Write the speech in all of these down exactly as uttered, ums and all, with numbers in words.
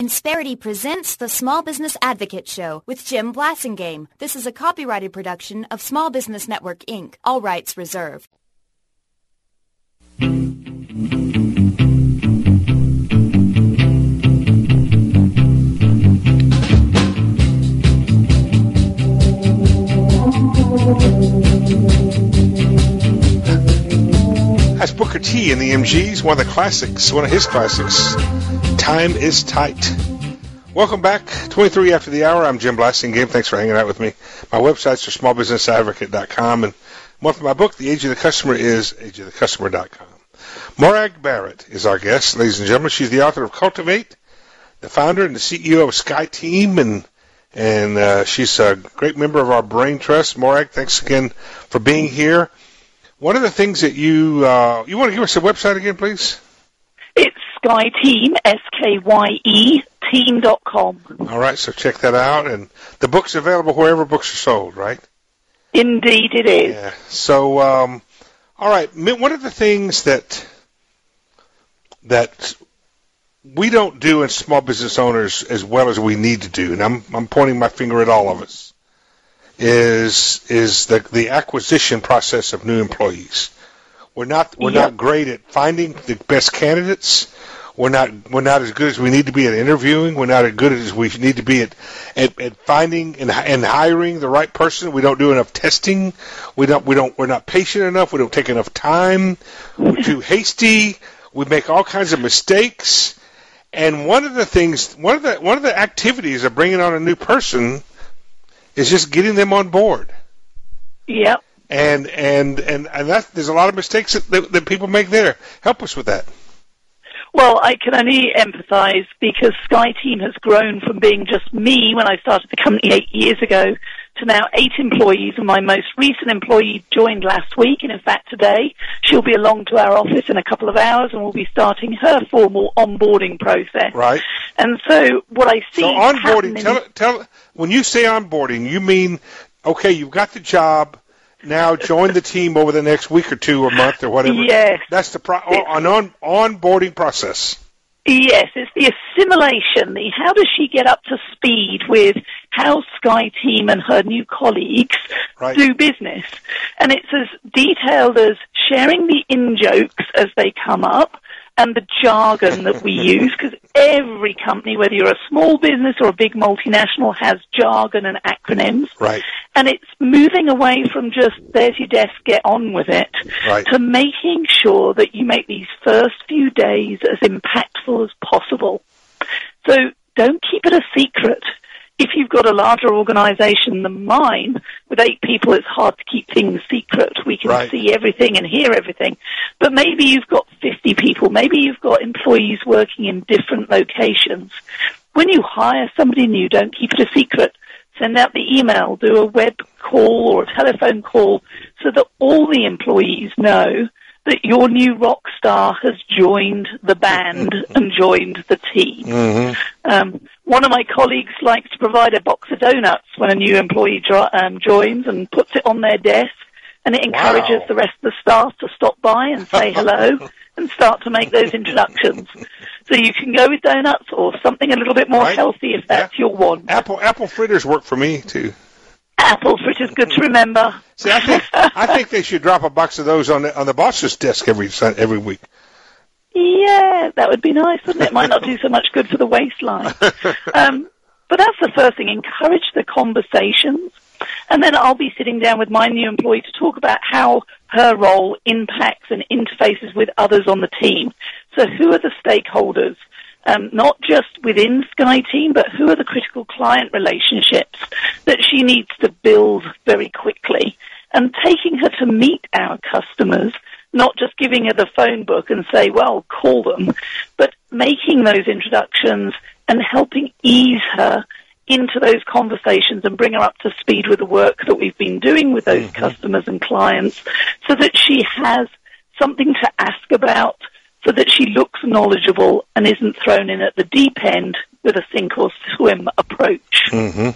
Insperity presents the Small Business Advocate Show with Jim Blasingame. This is a copyrighted production of Small Business Network, Incorporated. All rights reserved. That's Booker T and the M Gs, one of the classics, one of his classics, Time is Tight. Welcome back, twenty-three after the hour. I'm Jim Blasingame. Thanks for hanging out with me. My websites are small business advocate dot com, and one for my book, The Age of the Customer, is age of the customer dot com. Morag Barrett is our guest, ladies and gentlemen. She's the author of Cultivate, the founder and the C E O of SkyTeam, and and uh, she's a great member of our Brain Trust. Morag, thanks again for being here. One of the things that you, uh, you want to give us a website again, please? It's SkyTeam, S K Y E, team dot com. All right, so check that out. And the book's available wherever books are sold, right? Indeed it is. Yeah. So, um, all right, one of the things that that we don't do as small business owners as well as we need to do, and I'm, I'm pointing my finger at all of us, is is the the acquisition process of new employees. We're not we're yep. not great at finding the best candidates. We're not we're not as good as we need to be at interviewing. We're not as good as we need to be at at, at finding and, and hiring the right person. We don't do enough testing. We don't we don't we're not patient enough. We don't take enough time. We're too hasty. We make all kinds of mistakes. And one of the things one of the one of the activities of bringing on a new person is just getting them on board. Yep. And and and, and that, there's a lot of mistakes that, that, that people make there. Help us with that. Well, I can only empathize because SkyTeam has grown from being just me when I started the company eight years ago to now eight employees, and my most recent employee joined last week, and in fact today she'll be along to our office in a couple of hours and we'll be starting her formal onboarding process. Right. And so what I see So onboarding, tell, tell, when you say onboarding, you mean, okay, you've got the job, now join the team over the next week or two or month or whatever. Yes. That's the pro- an on, onboarding process. Yes, it's the assimilation, the how does she get up to speed with how SkyTeam and her new colleagues right. do business. And it's as detailed as sharing the in-jokes as they come up and the jargon that we use, because every company, whether you're a small business or a big multinational, has jargon and acronyms. Right. And it's moving away from just, there's your desk, get on with it, right. to making sure that you make these first few days as impactful as possible. So don't keep it a secret. If you've got a larger organization than mine, with eight people, it's hard to keep things secret. We can right. see everything and hear everything. But maybe you've got fifty people. Maybe you've got employees working in different locations. When you hire somebody new, don't keep it a secret. Send out the email, do a web call or a telephone call so that all the employees know that your new rock star has joined the band and joined the team. Mm-hmm. Um, one of my colleagues likes to provide a box of donuts when a new employee jo- um, joins and puts it on their desk, and it encourages wow. the rest of the staff to stop by and say hello and start to make those introductions. So you can go with donuts or something a little bit more right. healthy if that's yeah. your want. Apple apple fritters work for me, too. Apple fritters, good to remember. See, I think I think they should drop a box of those on the on the boss's desk every every week. Yeah, that would be nice, wouldn't it? Might not do so much good for the waistline. Um, but that's the first thing. Encourage the conversations. And then I'll be sitting down with my new employee to talk about how her role impacts and interfaces with others on the team. So who are the stakeholders? Um, not just within SkyTeam, but who are the critical client relationships that she needs to build very quickly, and taking her to meet our customers, not just giving her the phone book and say, well, call them, but making those introductions and helping ease her into those conversations and bring her up to speed with the work that we've been doing with those mm-hmm. customers and clients so that she has something to ask about, so that she looks knowledgeable and isn't thrown in at the deep end with a sink or swim approach. Mm-hmm.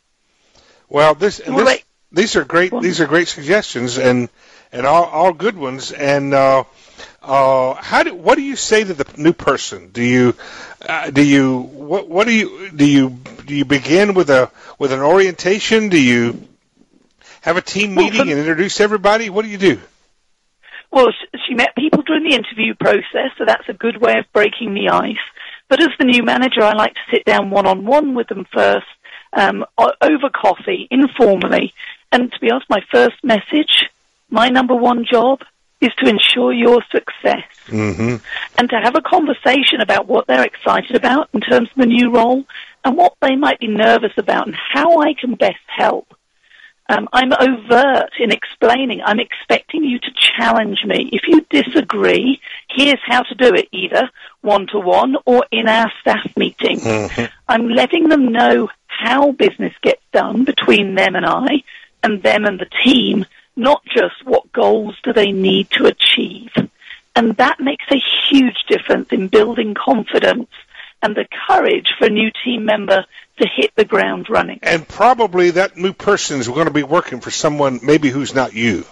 Well, this, this right. these are great. These are great suggestions, and and all, all good ones. And uh, Uh, how do what do you say to the new person? Do you uh, do you what what do you do you do you begin with a with an orientation? Do you have a team meeting well, for, and introduce everybody? What do you do? Well, she met people during the interview process, so that's a good way of breaking the ice. But as the new manager, I like to sit down one-on-one with them first, um, over coffee, informally. And to be honest, my first message, my number one job, is to ensure your success. Mm-hmm. And to have a conversation about what they're excited about in terms of the new role and what they might be nervous about and how I can best help. Um, I'm overt in explaining. I'm expecting you to challenge me. If you disagree, here's how to do it, either one-to-one or in our staff meeting. Mm-hmm. I'm letting them know how business gets done between them and I, and them and the team, not just what goals do they need to achieve. And that makes a huge difference in building confidence and the courage for a new team member to hit the ground running. And probably that new person is going to be working for someone maybe who's not you.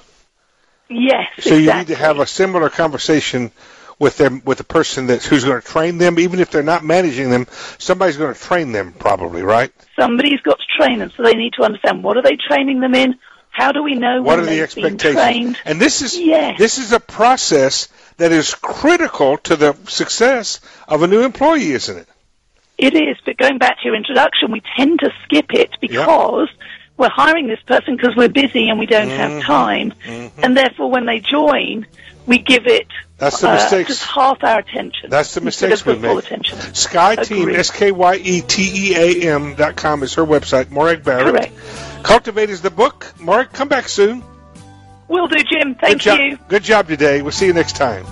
Yes, so exactly. You need to have a similar conversation with them, with the person that's who's going to train them, even if they're not managing them. Somebody's going to train them, probably, right? Somebody's got to train them, so they need to understand what are they training them in. How do we know what when are the they've been expectations? trained? And this is yes. this is a process that is critical to the success of a new employee, isn't it? It is, but going back to your introduction, we tend to skip it because yep. we're hiring this person because we're busy and we don't mm-hmm. have time. Mm-hmm. And therefore, when they join, we give it That's the uh, mistakes. just half our attention. That's the mistakes we make. Attention. SkyeTeam, S K Y E T E A M dot com is her website. Morag Barrett. Correct. Cultivate is the book. Morag, come back soon. Will do, Jim. Thank Good you. Jo- good job today. We'll see you next time.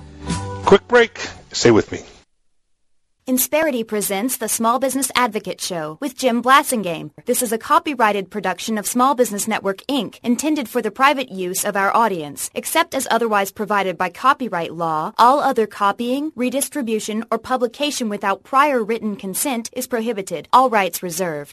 Quick break. Stay with me. Insperity presents the Small Business Advocate Show with Jim Blasingame. This is a copyrighted production of Small Business Network, Incorporated, intended for the private use of our audience. Except as otherwise provided by copyright law, all other copying, redistribution, or publication without prior written consent is prohibited. All rights reserved.